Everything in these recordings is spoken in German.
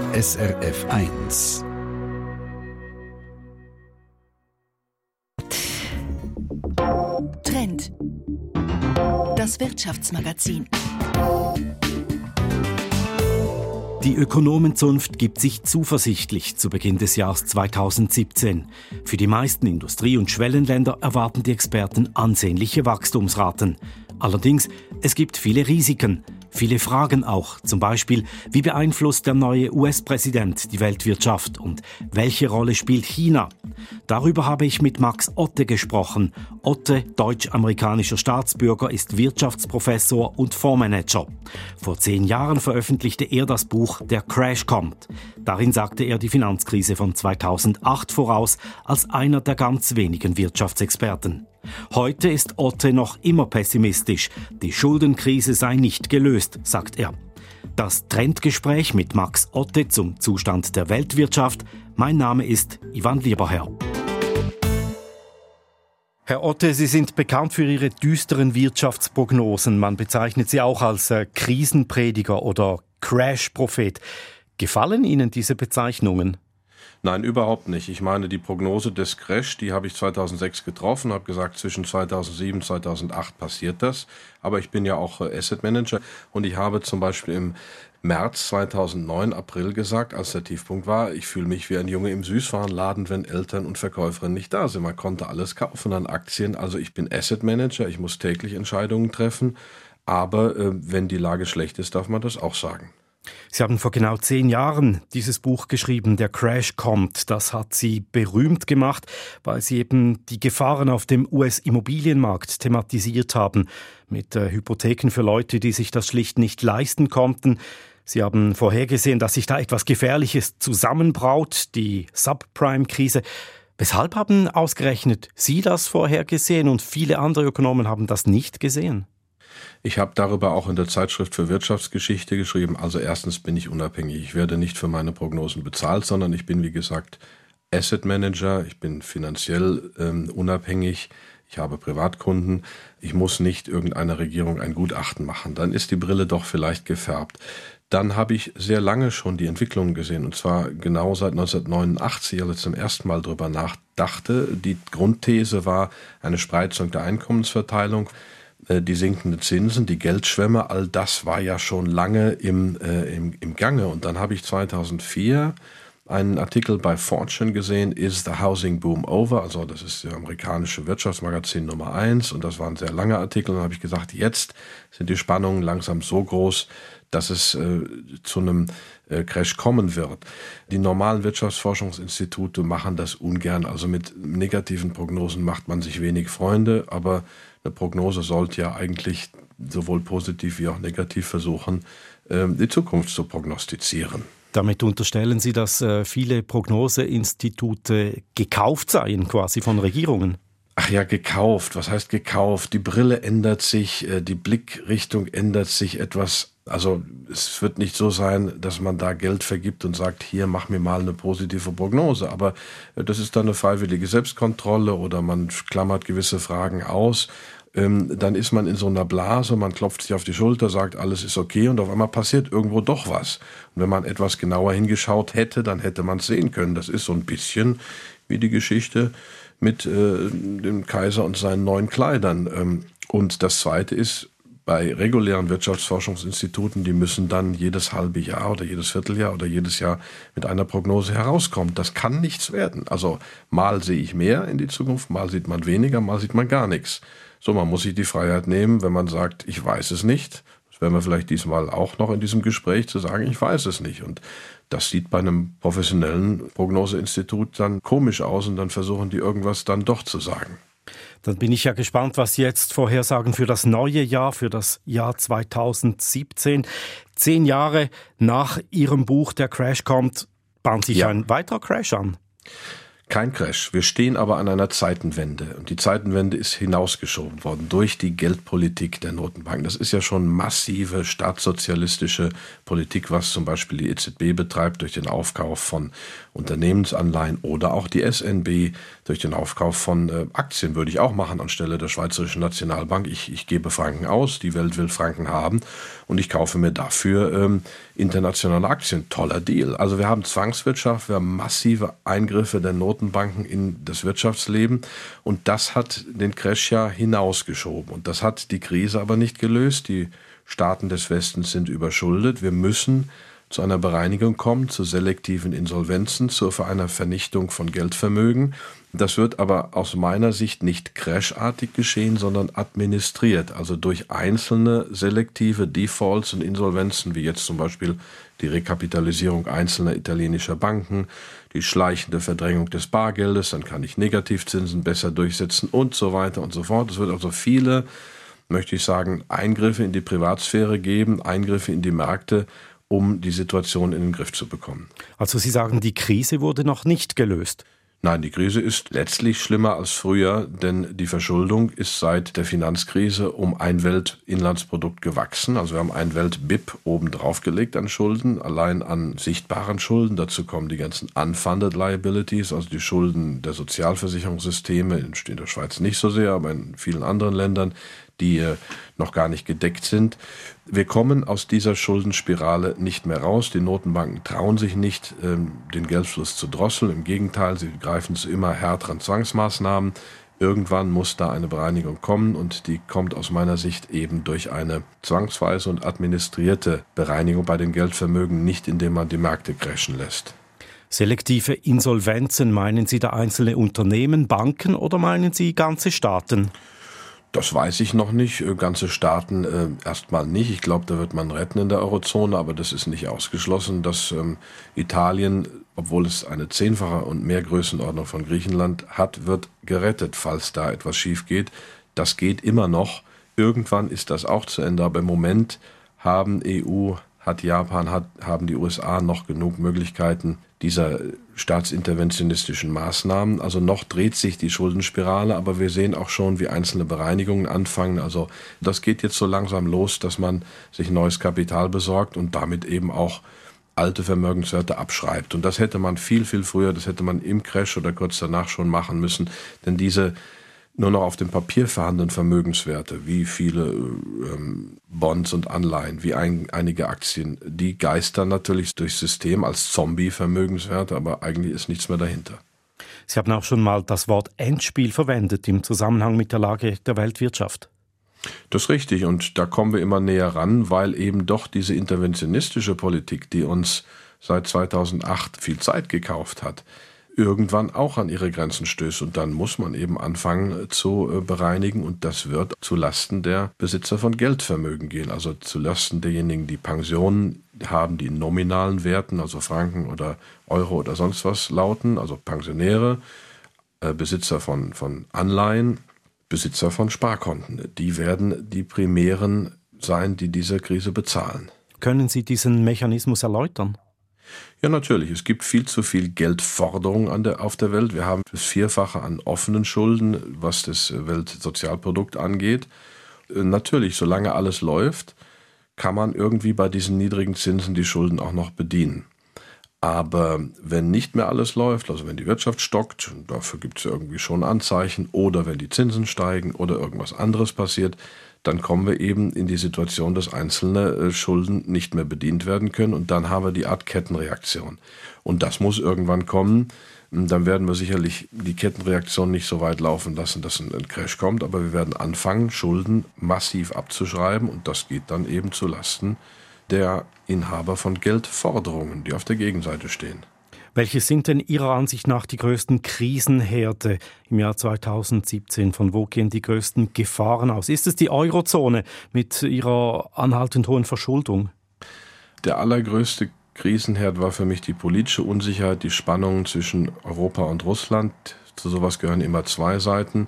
SRF 1. Trend. Das Wirtschaftsmagazin. Die Ökonomenzunft gibt sich zuversichtlich zu Beginn des Jahres 2017. Für die meisten Industrie- und Schwellenländer erwarten die Experten ansehnliche Wachstumsraten. Allerdings, es gibt viele Risiken, viele Fragen auch. Zum Beispiel, wie beeinflusst der neue US-Präsident die Weltwirtschaft und welche Rolle spielt China? Darüber habe ich mit Max Otte gesprochen. Otte, deutsch-amerikanischer Staatsbürger, ist Wirtschaftsprofessor und Fondsmanager. Vor 10 Jahren veröffentlichte er das Buch Der Crash kommt. Darin sagte er die Finanzkrise von 2008 voraus als einer der ganz wenigen Wirtschaftsexperten. Heute ist Otte noch immer pessimistisch. Die Schuldenkrise sei nicht gelöst, sagt er. Das Trendgespräch mit Max Otte zum Zustand der Weltwirtschaft. Mein Name ist Ivan Lieberherr. Herr Otte, Sie sind bekannt für Ihre düsteren Wirtschaftsprognosen. Man bezeichnet Sie auch als Krisenprediger oder Crash-Prophet. Gefallen Ihnen diese Bezeichnungen? Nein, überhaupt nicht. Ich meine, die Prognose des Crash, die habe ich 2006 getroffen, habe gesagt, zwischen 2007 und 2008 passiert das. Aber ich bin ja auch Asset Manager und ich habe zum Beispiel im März 2009, April gesagt, als der Tiefpunkt war, ich fühle mich wie ein Junge im Süßwarenladen, wenn Eltern und Verkäuferinnen nicht da sind. Man konnte alles kaufen an Aktien. Also ich bin Asset Manager, ich muss täglich Entscheidungen treffen. Aber wenn die Lage schlecht ist, darf man das auch sagen. Sie haben vor genau 10 Jahren dieses Buch geschrieben, Der Crash kommt. Das hat Sie berühmt gemacht, weil Sie eben die Gefahren auf dem US-Immobilienmarkt thematisiert haben, mit Hypotheken für Leute, die sich das schlicht nicht leisten konnten. Sie haben vorhergesehen, dass sich da etwas Gefährliches zusammenbraut, die Subprime-Krise. Weshalb haben ausgerechnet Sie das vorhergesehen und viele andere Ökonomen haben das nicht gesehen? Ich habe darüber auch in der Zeitschrift für Wirtschaftsgeschichte geschrieben. Also erstens bin ich unabhängig. Ich werde nicht für meine Prognosen bezahlt, sondern ich bin, wie gesagt, Asset Manager. Ich bin finanziell unabhängig. Ich habe Privatkunden. Ich muss nicht irgendeiner Regierung ein Gutachten machen. Dann ist die Brille doch vielleicht gefärbt. Dann habe ich sehr lange schon die Entwicklungen gesehen. Und zwar genau seit 1989, als ich zum ersten Mal darüber nachdachte. Die Grundthese war eine Spreizung der Einkommensverteilung. Die sinkenden Zinsen, die Geldschwemme, all das war ja schon lange im Gange. Und dann habe ich 2004 einen Artikel bei Fortune gesehen, Is the Housing Boom Over? Also das ist das amerikanische Wirtschaftsmagazin Nummer 1 und das war ein sehr langer Artikel. Und dann habe ich gesagt, jetzt sind die Spannungen langsam so groß, dass es zu einem Crash kommen wird. Die normalen Wirtschaftsforschungsinstitute machen das ungern. Also mit negativen Prognosen macht man sich wenig Freunde, aber eine Prognose sollte ja eigentlich sowohl positiv wie auch negativ versuchen, die Zukunft zu prognostizieren. Damit unterstellen Sie, dass viele Prognoseinstitute gekauft seien, quasi von Regierungen? Ach ja, gekauft. Was heißt gekauft? Die Brille ändert sich, die Blickrichtung ändert sich etwas. Also es wird nicht so sein, dass man da Geld vergibt und sagt, hier, mach mir mal eine positive Prognose. Aber das ist dann eine freiwillige Selbstkontrolle oder man klammert gewisse Fragen aus. Dann ist man in so einer Blase, man klopft sich auf die Schulter, sagt, alles ist okay und auf einmal passiert irgendwo doch was. Und wenn man etwas genauer hingeschaut hätte, dann hätte man es sehen können. Das ist so ein bisschen wie die Geschichte mit dem Kaiser und seinen neuen Kleidern. Und das Zweite ist, bei regulären Wirtschaftsforschungsinstituten, die müssen dann jedes halbe Jahr oder jedes Vierteljahr oder jedes Jahr mit einer Prognose herauskommen. Das kann nichts werden. Also mal sehe ich mehr in die Zukunft, mal sieht man weniger, mal sieht man gar nichts. So, man muss sich die Freiheit nehmen, wenn man sagt, ich weiß es nicht. Das werden wir vielleicht diesmal auch noch in diesem Gespräch zu sagen, ich weiß es nicht. Und das sieht bei einem professionellen Prognoseinstitut dann komisch aus und dann versuchen die irgendwas dann doch zu sagen. Dann bin ich ja gespannt, was Sie jetzt vorhersagen für das neue Jahr, für das Jahr 2017. 10 Jahre nach Ihrem Buch Der Crash kommt, bahnt sich ein weiterer Crash an. Kein Crash. Wir stehen aber an einer Zeitenwende. Und die Zeitenwende ist hinausgeschoben worden durch die Geldpolitik der Notenbanken. Das ist ja schon massive staatssozialistische Politik, was zum Beispiel die EZB betreibt durch den Aufkauf von Unternehmensanleihen oder auch die SNB durch den Aufkauf von Aktien. Würde ich auch machen anstelle der Schweizerischen Nationalbank. Ich gebe Franken aus, die Welt will Franken haben und ich kaufe mir dafür internationale Aktien, toller Deal. Also wir haben Zwangswirtschaft, wir haben massive Eingriffe der Notenbanken in das Wirtschaftsleben und das hat den Crash ja hinausgeschoben und das hat die Krise aber nicht gelöst. Die Staaten des Westens sind überschuldet. Wir müssen zu einer Bereinigung kommen, zu selektiven Insolvenzen, zu einer Vernichtung von Geldvermögen. Das wird aber aus meiner Sicht nicht crashartig geschehen, sondern administriert, also durch einzelne selektive Defaults und Insolvenzen, wie jetzt zum Beispiel die Rekapitalisierung einzelner italienischer Banken, die schleichende Verdrängung des Bargeldes, dann kann ich Negativzinsen besser durchsetzen und so weiter und so fort. Es wird also viele, möchte ich sagen, Eingriffe in die Privatsphäre geben, Eingriffe in die Märkte, um die Situation in den Griff zu bekommen. Also Sie sagen, die Krise wurde noch nicht gelöst? Nein, die Krise ist letztlich schlimmer als früher, denn die Verschuldung ist seit der Finanzkrise um ein Weltinlandsprodukt gewachsen. Also wir haben ein Welt-BIP oben drauf gelegt an Schulden, allein an sichtbaren Schulden. Dazu kommen die ganzen unfunded liabilities, also die Schulden der Sozialversicherungssysteme, in der Schweiz nicht so sehr, aber in vielen anderen Ländern, die noch gar nicht gedeckt sind. Wir kommen aus dieser Schuldenspirale nicht mehr raus. Die Notenbanken trauen sich nicht, den Geldfluss zu drosseln. Im Gegenteil, sie greifen zu immer härteren Zwangsmaßnahmen. Irgendwann muss da eine Bereinigung kommen und die kommt aus meiner Sicht eben durch eine zwangsweise und administrierte Bereinigung bei den Geldvermögen, nicht indem man die Märkte crashen lässt. Selektive Insolvenzen, meinen Sie da einzelne Unternehmen, Banken oder meinen Sie ganze Staaten? Das weiß ich noch nicht. Ganze Staaten erstmal nicht. Ich glaube, da wird man retten in der Eurozone, aber das ist nicht ausgeschlossen, dass Italien, obwohl es eine 10-fache und mehr Größenordnung von Griechenland hat, wird gerettet, falls da etwas schief geht. Das geht immer noch. Irgendwann ist das auch zu Ende, aber im Moment haben EU, hat Japan, haben die USA noch genug Möglichkeiten dieser staatsinterventionistischen Maßnahmen. Also noch dreht sich die Schuldenspirale, aber wir sehen auch schon, wie einzelne Bereinigungen anfangen. Also das geht jetzt so langsam los, dass man sich neues Kapital besorgt und damit eben auch alte Vermögenswerte abschreibt. Und das hätte man viel, viel früher, das hätte man im Crash oder kurz danach schon machen müssen, denn diese nur noch auf dem Papier vorhandenen Vermögenswerte, wie viele Bonds und Anleihen, wie einige Aktien, die geistern natürlich durchs System als Zombie-Vermögenswerte, aber eigentlich ist nichts mehr dahinter. Sie haben auch schon mal das Wort Endspiel verwendet im Zusammenhang mit der Lage der Weltwirtschaft. Das ist richtig und da kommen wir immer näher ran, weil eben doch diese interventionistische Politik, die uns seit 2008 viel Zeit gekauft hat, irgendwann auch an ihre Grenzen stößt. Und dann muss man eben anfangen zu bereinigen und das wird zulasten der Besitzer von Geldvermögen gehen. Also zulasten derjenigen, die Pensionen haben, die in nominalen Werten, also Franken oder Euro oder sonst was lauten, also Pensionäre, Besitzer von Anleihen, Besitzer von Sparkonten. Die werden die primären sein, die diese Krise bezahlen. Können Sie diesen Mechanismus erläutern? Ja, natürlich. Es gibt viel zu viel Geldforderung auf der Welt. Wir haben das Vierfache an offenen Schulden, was das Weltsozialprodukt angeht. Natürlich, solange alles läuft, kann man irgendwie bei diesen niedrigen Zinsen die Schulden auch noch bedienen. Aber wenn nicht mehr alles läuft, also wenn die Wirtschaft stockt, dafür gibt es irgendwie schon Anzeichen, oder wenn die Zinsen steigen oder irgendwas anderes passiert, dann kommen wir eben in die Situation, dass einzelne Schulden nicht mehr bedient werden können und dann haben wir die Art Kettenreaktion. Und das muss irgendwann kommen. Dann werden wir sicherlich die Kettenreaktion nicht so weit laufen lassen, dass ein Crash kommt, aber wir werden anfangen, Schulden massiv abzuschreiben und das geht dann eben zu Lasten der Inhaber von Geldforderungen, die auf der Gegenseite stehen. Welche sind denn Ihrer Ansicht nach die größten Krisenherde im Jahr 2017? Von wo gehen die größten Gefahren aus? Ist es die Eurozone mit ihrer anhaltend hohen Verschuldung? Der allergrößte Krisenherd war für mich die politische Unsicherheit, die Spannungen zwischen Europa und Russland. Zu sowas gehören immer zwei Seiten.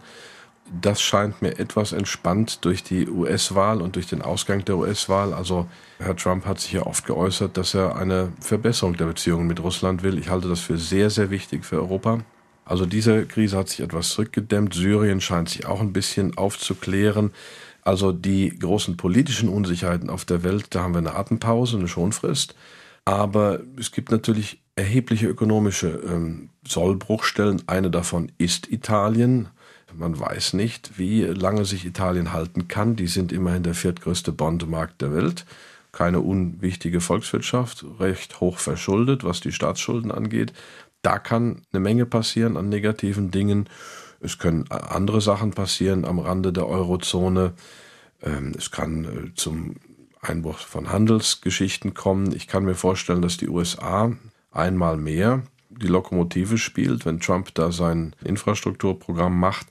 Das scheint mir etwas entspannt durch die US-Wahl und durch den Ausgang der US-Wahl. Also Herr Trump hat sich ja oft geäußert, dass er eine Verbesserung der Beziehungen mit Russland will. Ich halte das für sehr, sehr wichtig für Europa. Also diese Krise hat sich etwas zurückgedämmt. Syrien scheint sich auch ein bisschen aufzuklären. Also die großen politischen Unsicherheiten auf der Welt, da haben wir eine Atempause, eine Schonfrist. Aber es gibt natürlich erhebliche ökonomische Sollbruchstellen. Eine davon ist Italien. Man weiß nicht, wie lange sich Italien halten kann. Die sind immerhin der viertgrößte Bondmarkt der Welt. keine unwichtige Volkswirtschaft, recht hoch verschuldet, was die Staatsschulden angeht. Da kann eine Menge passieren an negativen Dingen. Es können andere Sachen passieren am Rande der Eurozone. Es kann zum Einbruch von Handelsgeschichten kommen. Ich kann mir vorstellen, dass die USA einmal mehr die Lokomotive spielt, wenn Trump da sein Infrastrukturprogramm macht,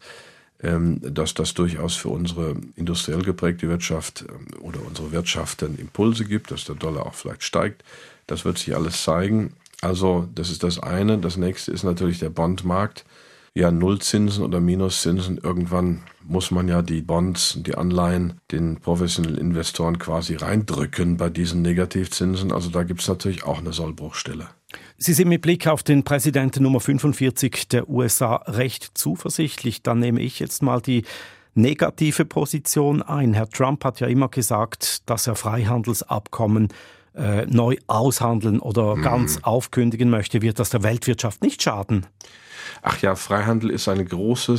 dass das durchaus für unsere industriell geprägte Wirtschaft oder unsere Wirtschaft dann Impulse gibt, dass der Dollar auch vielleicht steigt. Das wird sich alles zeigen. Also das ist das eine. Das nächste ist natürlich der Bondmarkt. Ja, Nullzinsen oder Minuszinsen. Irgendwann muss man ja die Bonds, die Anleihen den professionellen Investoren quasi reindrücken bei diesen Negativzinsen. Also da gibt es natürlich auch eine Sollbruchstelle. Sie sind mit Blick auf den Präsidenten Nummer 45 der USA recht zuversichtlich. Dann nehme ich jetzt mal die negative Position ein. Herr Trump hat ja immer gesagt, dass er Freihandelsabkommen neu aushandeln oder ganz aufkündigen möchte. Wird das der Weltwirtschaft nicht schaden? Ach ja, Freihandel ist eine große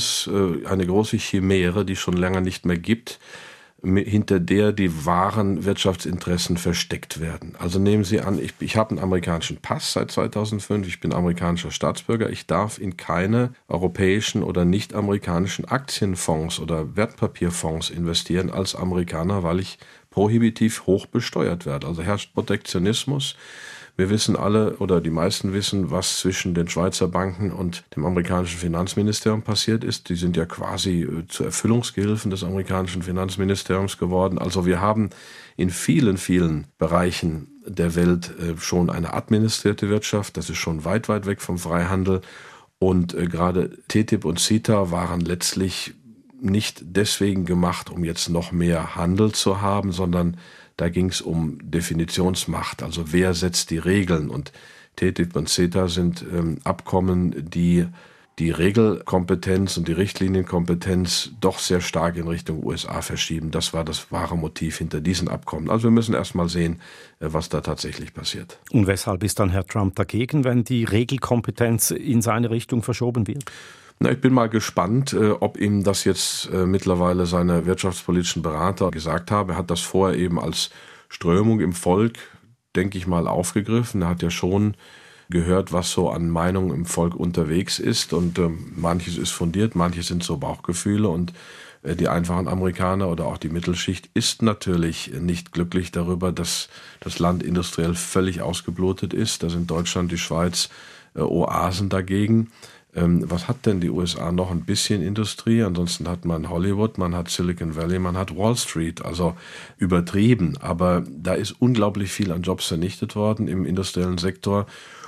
Chimäre, die es schon länger nicht mehr gibt, hinter der die wahren Wirtschaftsinteressen versteckt werden. Also nehmen Sie an, ich habe einen amerikanischen Pass seit 2005, ich bin amerikanischer Staatsbürger, ich darf in keine europäischen oder nicht-amerikanischen Aktienfonds oder Wertpapierfonds investieren als Amerikaner, weil ich prohibitiv hoch besteuert werde. Also herrscht Protektionismus. Wir wissen alle oder die meisten wissen, was zwischen den Schweizer Banken und dem amerikanischen Finanzministerium passiert ist. Die sind ja quasi zu Erfüllungsgehilfen des amerikanischen Finanzministeriums geworden. Also wir haben in vielen, vielen Bereichen der Welt schon eine administrierte Wirtschaft. Das ist schon weit, weit weg vom Freihandel. Und gerade TTIP und CETA waren letztlich nicht deswegen gemacht, um jetzt noch mehr Handel zu haben, sondern da ging es um Definitionsmacht, also wer setzt die Regeln. Und TTIP und CETA sind Abkommen, die die Regelkompetenz und die Richtlinienkompetenz doch sehr stark in Richtung USA verschieben. Das war das wahre Motiv hinter diesen Abkommen. Also wir müssen erst mal sehen, was da tatsächlich passiert. Und weshalb ist dann Herr Trump dagegen, wenn die Regelkompetenz in seine Richtung verschoben wird? Ich bin mal gespannt, ob ihm das jetzt mittlerweile seine wirtschaftspolitischen Berater gesagt haben. Er hat das vorher eben als Strömung im Volk, denke ich mal, aufgegriffen. Er hat ja schon gehört, was so an Meinungen im Volk unterwegs ist. Und manches ist fundiert, manches sind so Bauchgefühle. Und die einfachen Amerikaner oder auch die Mittelschicht ist natürlich nicht glücklich darüber, dass das Land industriell völlig ausgeblutet ist. Da sind Deutschland, die Schweiz Oasen dagegen. Was hat denn die USA noch? Ein bisschen Industrie, ansonsten hat man Hollywood, man hat Silicon Valley, man hat Wall Street, also übertrieben, aber da ist unglaublich viel an Jobs vernichtet worden im industriellen Sektor.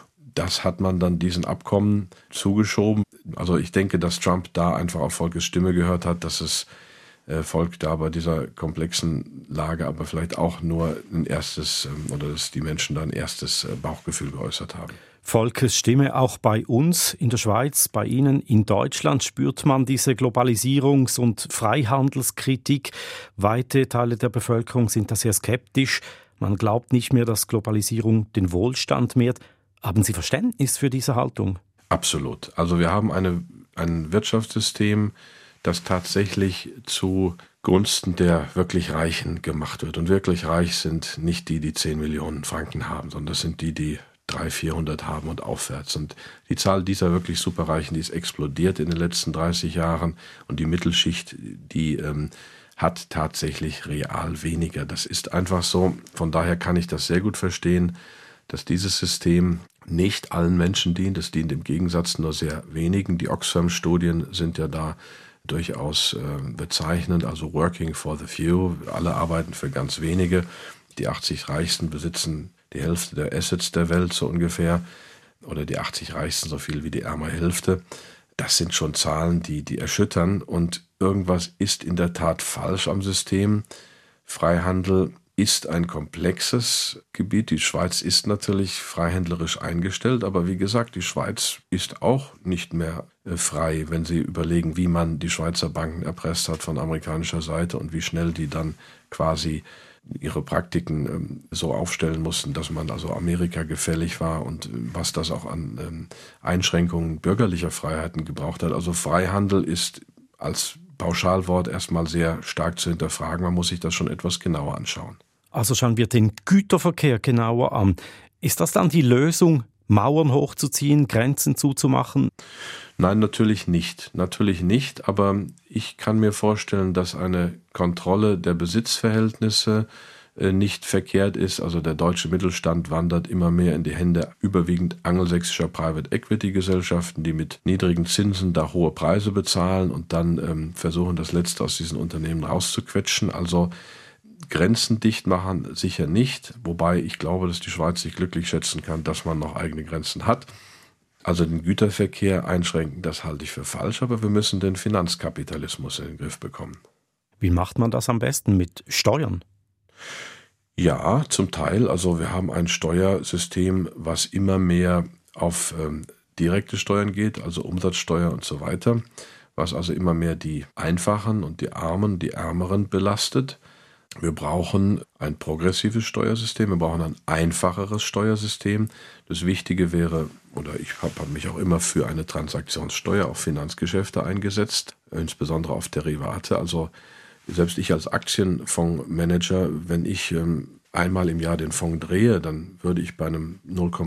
Das hat man dann diesen Abkommen zugeschoben. Also ich denke, dass Trump da einfach auf Volkes Stimme gehört hat, dass das Volk da bei dieser komplexen Lage aber vielleicht auch nur ein erstes, oder dass die Menschen da ein erstes Bauchgefühl geäußert haben. Volkes Stimme auch bei uns in der Schweiz, bei Ihnen in Deutschland spürt man diese Globalisierungs- und Freihandelskritik. Weite Teile der Bevölkerung sind da sehr skeptisch. Man glaubt nicht mehr, dass Globalisierung den Wohlstand mehrt. Haben Sie Verständnis für diese Haltung? Absolut. Also wir haben ein Wirtschaftssystem, das tatsächlich zugunsten der wirklich Reichen gemacht wird. Und wirklich reich sind nicht die 10 Millionen Franken haben, sondern das sind die 300, 400 haben und aufwärts. Und die Zahl dieser wirklich Superreichen, die ist explodiert in den letzten 30 Jahren. Und die Mittelschicht, die hat tatsächlich real weniger. Das ist einfach so. Von daher kann ich das sehr gut verstehen, dass dieses System nicht allen Menschen dient. Es dient im Gegensatz nur sehr wenigen. Die Oxfam-Studien sind ja da durchaus bezeichnend. Also working for the few. Alle arbeiten für ganz wenige. Die 80 Reichsten besitzen die Hälfte der Assets der Welt so ungefähr, oder die 80 Reichsten so viel wie die ärmere Hälfte. Das sind schon Zahlen, die erschüttern, und irgendwas ist in der Tat falsch am System. Freihandel ist ein komplexes Gebiet. Die Schweiz ist natürlich freihändlerisch eingestellt, aber wie gesagt, die Schweiz ist auch nicht mehr frei, wenn Sie überlegen, wie man die Schweizer Banken erpresst hat von amerikanischer Seite und wie schnell die dann quasi ihre Praktiken so aufstellen mussten, dass man also Amerika gefällig war und was das auch an Einschränkungen bürgerlicher Freiheiten gebraucht hat. Also Freihandel ist als Pauschalwort erstmal sehr stark zu hinterfragen. Man muss sich das schon etwas genauer anschauen. Also schauen wir den Güterverkehr genauer an. Ist das dann die Lösung, Mauern hochzuziehen, Grenzen zuzumachen? Nein, natürlich nicht. Natürlich nicht, aber ich kann mir vorstellen, dass eine Kontrolle der Besitzverhältnisse nicht verkehrt ist. Also der deutsche Mittelstand wandert immer mehr in die Hände überwiegend angelsächsischer Private Equity Gesellschaften, die mit niedrigen Zinsen da hohe Preise bezahlen und dann versuchen, das Letzte aus diesen Unternehmen rauszuquetschen. Also Grenzen dicht machen sicher nicht, wobei ich glaube, dass die Schweiz sich glücklich schätzen kann, dass man noch eigene Grenzen hat. Also den Güterverkehr einschränken, das halte ich für falsch, aber wir müssen den Finanzkapitalismus in den Griff bekommen. Wie macht man das am besten? Mit Steuern? Ja, zum Teil. Also wir haben ein Steuersystem, was immer mehr auf direkte Steuern geht, also Umsatzsteuer und so weiter, was also immer mehr die Einfachen und die Armen, die Ärmeren belastet. Wir brauchen ein progressives Steuersystem, wir brauchen ein einfacheres Steuersystem. Das Wichtige wäre, oder ich habe mich auch immer für eine Transaktionssteuer auf Finanzgeschäfte eingesetzt, insbesondere auf Derivate. Also selbst ich als Aktienfondsmanager, wenn ich einmal im Jahr den Fonds drehe, dann würde ich bei einem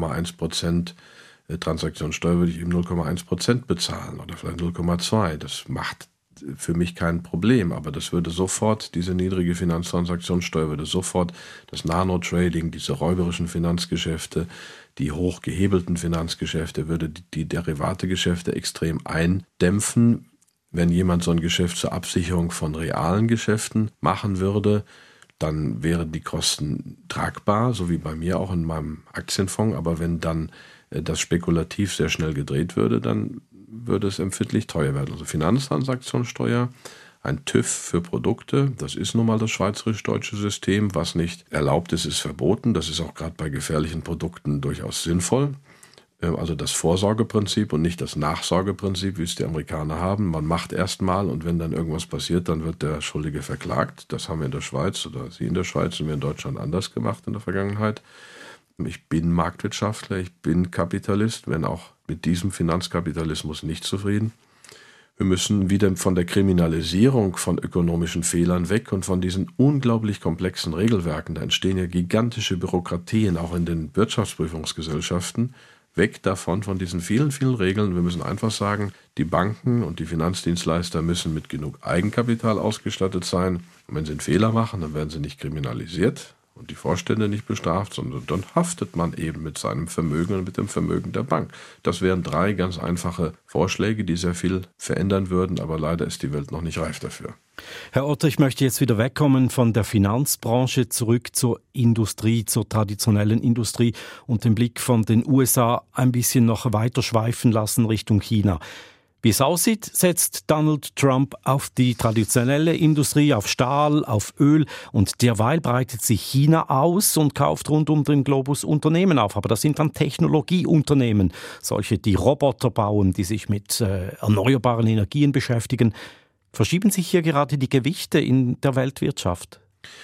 0,1% Transaktionssteuer würde ich eben 0,1% bezahlen oder vielleicht 0,2%. Das macht für mich kein Problem, aber das würde sofort, diese niedrige Finanztransaktionssteuer würde sofort das Nano-Trading, diese räuberischen Finanzgeschäfte, die hochgehebelten Finanzgeschäfte, würde die Derivategeschäfte extrem eindämpfen. Wenn jemand so ein Geschäft zur Absicherung von realen Geschäften machen würde, dann wären die Kosten tragbar, so wie bei mir auch in meinem Aktienfonds. Aber wenn dann das spekulativ sehr schnell gedreht würde, dann würde es empfindlich teuer werden. Also Finanztransaktionssteuer, ein TÜV für Produkte, das ist nun mal das schweizerisch-deutsche System. Was nicht erlaubt ist, ist verboten. Das ist auch gerade bei gefährlichen Produkten durchaus sinnvoll. Also das Vorsorgeprinzip und nicht das Nachsorgeprinzip, wie es die Amerikaner haben. Man macht erstmal und wenn dann irgendwas passiert, dann wird der Schuldige verklagt. Das haben wir in der Schweiz oder Sie in der Schweiz und wir in Deutschland anders gemacht in der Vergangenheit. Ich bin Marktwirtschaftler, ich bin Kapitalist, wenn auch mit diesem Finanzkapitalismus nicht zufrieden. Wir müssen wieder von der Kriminalisierung von ökonomischen Fehlern weg und von diesen unglaublich komplexen Regelwerken. Da entstehen ja gigantische Bürokratien, auch in den Wirtschaftsprüfungsgesellschaften. Weg davon, von diesen vielen, vielen Regeln. Wir müssen einfach sagen, die Banken und die Finanzdienstleister müssen mit genug Eigenkapital ausgestattet sein. Und wenn sie einen Fehler machen, dann werden sie nicht kriminalisiert und die Vorstände nicht bestraft, sondern dann haftet man eben mit seinem Vermögen und mit dem Vermögen der Bank. Das wären 3 ganz einfache Vorschläge, die sehr viel verändern würden, aber leider ist die Welt noch nicht reif dafür. Herr Otter, ich möchte jetzt wieder wegkommen von der Finanzbranche zurück zur Industrie, zur traditionellen Industrie und den Blick von den USA ein bisschen noch weiter schweifen lassen Richtung China. Wie es aussieht, setzt Donald Trump auf die traditionelle Industrie, auf Stahl, auf Öl und derweil breitet sich China aus und kauft rund um den Globus Unternehmen auf. Aber das sind dann Technologieunternehmen, solche, die Roboter bauen, die sich mit erneuerbaren Energien beschäftigen. Verschieben sich hier gerade die Gewichte in der Weltwirtschaft?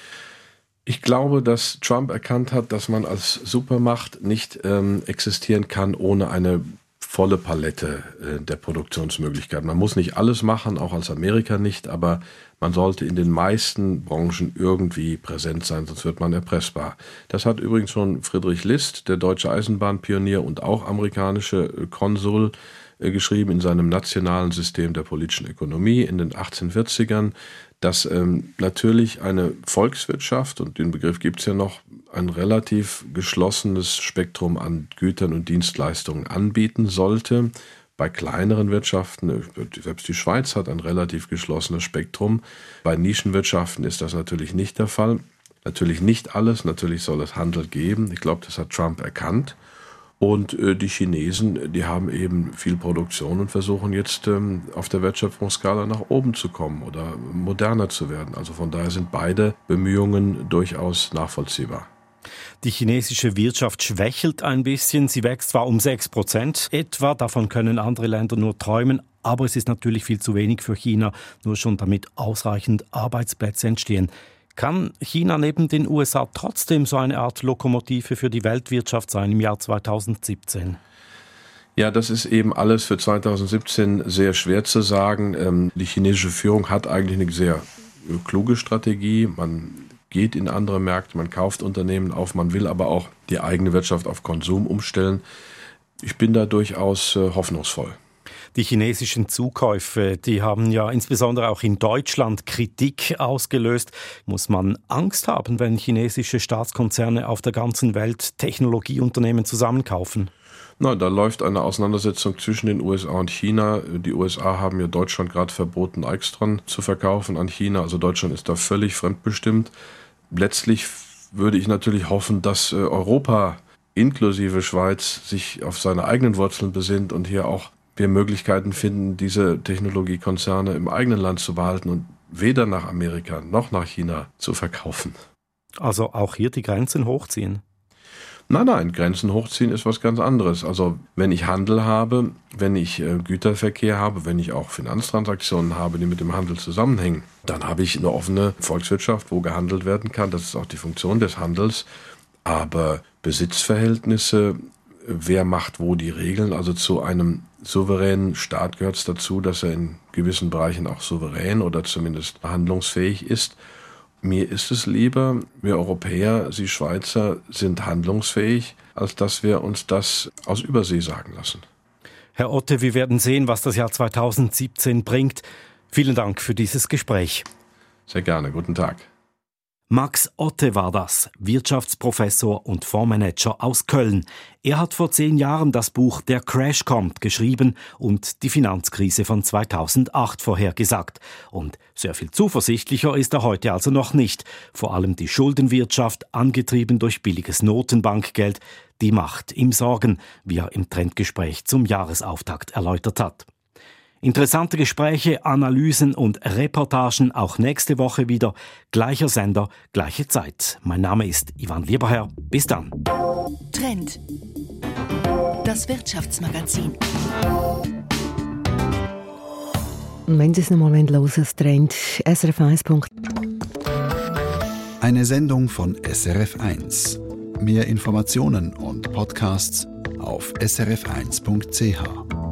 Ich glaube, dass Trump erkannt hat, dass man als Supermacht nicht existieren kann ohne eine volle Palette der Produktionsmöglichkeiten. Man muss nicht alles machen, auch als Amerika nicht, aber man sollte in den meisten Branchen irgendwie präsent sein, sonst wird man erpressbar. Das hat übrigens schon Friedrich List, der deutsche Eisenbahnpionier und auch amerikanische Konsul, geschrieben in seinem nationalen System der politischen Ökonomie in den 1840ern, dass natürlich eine Volkswirtschaft, und den Begriff gibt es ja noch, ein relativ geschlossenes Spektrum an Gütern und Dienstleistungen anbieten sollte. Bei kleineren Wirtschaften, selbst die Schweiz hat ein relativ geschlossenes Spektrum. Bei Nischenwirtschaften ist das natürlich nicht der Fall. Natürlich nicht alles, natürlich soll es Handel geben. Ich glaube, das hat Trump erkannt. Und die Chinesen, die haben eben viel Produktion und versuchen jetzt auf der Wertschöpfungsskala nach oben zu kommen oder moderner zu werden. Also von daher sind beide Bemühungen durchaus nachvollziehbar. Die chinesische Wirtschaft schwächelt ein bisschen. Sie wächst zwar um 6% etwa, davon können andere Länder nur träumen, aber es ist natürlich viel zu wenig für China, nur schon damit ausreichend Arbeitsplätze entstehen. Kann China neben den USA trotzdem so eine Art Lokomotive für die Weltwirtschaft sein im Jahr 2017? Ja, das ist eben alles für 2017 sehr schwer zu sagen. Die chinesische Führung hat eigentlich eine sehr kluge Strategie. Man geht in andere Märkte, man kauft Unternehmen auf, man will aber auch die eigene Wirtschaft auf Konsum umstellen. Ich bin da durchaus hoffnungsvoll. Die chinesischen Zukäufe, die haben ja insbesondere auch in Deutschland Kritik ausgelöst. Muss man Angst haben, wenn chinesische Staatskonzerne auf der ganzen Welt Technologieunternehmen zusammenkaufen? Na, da läuft eine Auseinandersetzung zwischen den USA und China. Die USA haben ja Deutschland gerade verboten, Aixtron zu verkaufen an China. Also Deutschland ist da völlig fremdbestimmt. Letztlich würde ich natürlich hoffen, dass Europa inklusive Schweiz sich auf seine eigenen Wurzeln besinnt und hier auch wir Möglichkeiten finden, diese Technologiekonzerne im eigenen Land zu behalten und weder nach Amerika noch nach China zu verkaufen. Also auch hier die Grenzen hochziehen? Nein, Grenzen hochziehen ist was ganz anderes. Also wenn ich Handel habe, wenn ich Güterverkehr habe, wenn ich auch Finanztransaktionen habe, die mit dem Handel zusammenhängen, dann habe ich eine offene Volkswirtschaft, wo gehandelt werden kann. Das ist auch die Funktion des Handels. Aber Besitzverhältnisse, wer macht wo die Regeln, also zu einem souveränen Staat gehört es dazu, dass er in gewissen Bereichen auch souverän oder zumindest handlungsfähig ist. Mir ist es lieber, wir Europäer, Sie Schweizer sind handlungsfähig, als dass wir uns das aus Übersee sagen lassen. Herr Otte, wir werden sehen, was das Jahr 2017 bringt. Vielen Dank für dieses Gespräch. Sehr gerne, guten Tag. Max Otte war das, Wirtschaftsprofessor und Fondsmanager aus Köln. Er hat vor 10 Jahren das Buch Der Crash kommt geschrieben und die Finanzkrise von 2008 vorhergesagt. Und sehr viel zuversichtlicher ist er heute also noch nicht. Vor allem die Schuldenwirtschaft, angetrieben durch billiges Notenbankgeld, die macht ihm Sorgen, wie er im Trendgespräch zum Jahresauftakt erläutert hat. Interessante Gespräche, Analysen und Reportagen auch nächste Woche wieder. Gleicher Sender, gleiche Zeit. Mein Name ist Ivan Lieberherr. Bis dann. Trend. Das Wirtschaftsmagazin. Und wenn Sie es nochmal hören wollen, das Trend, srf1. Eine Sendung von SRF1. Mehr Informationen und Podcasts auf srf1.ch.